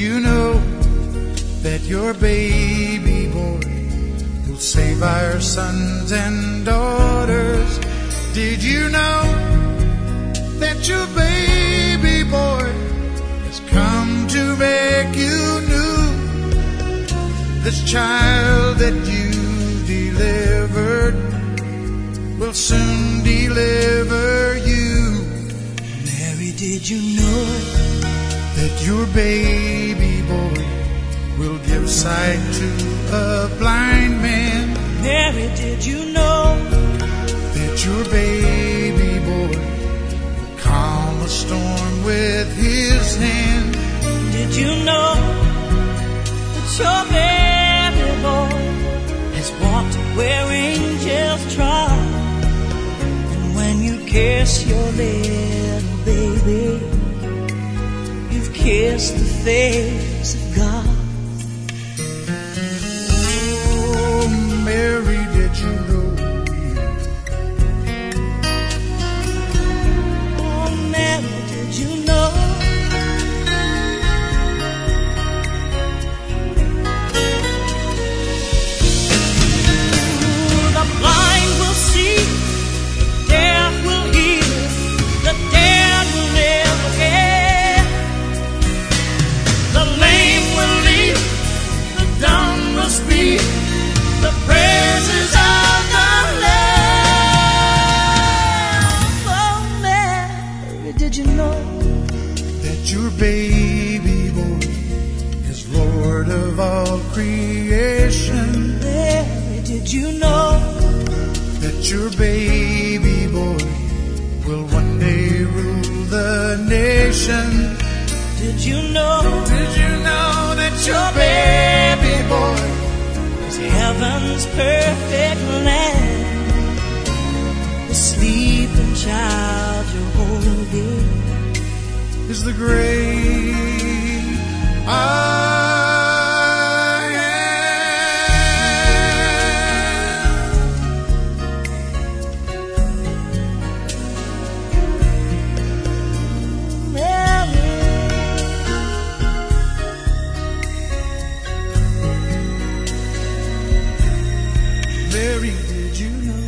you know that your baby boy will save our sons and daughters? Did you know that your baby boy has come to make you new? This child that you delivered will soon deliver you. Mary, did you know that your baby boy will give sight to a blind man? Mary, did you know that your baby boy will calm a storm with his hand? Did you know that your baby boy has walked where angels trod? And when you kiss your little baby, you've kissed the face of God. Oh, Mary, did you know? Oh, Mary, did you know? The blind will see, the deaf will hear, the dead will live again. The lame will leap, the dumb will speak, the praises of the Lamb. Oh, Mary, did you know that your baby boy is Lord of all creation? Mary, did you know that your baby boy will one day rule the nation? Did you know? Did you know that your baby boy is heaven's perfect land? The sleeping child you're holding is the great I Mary, did you know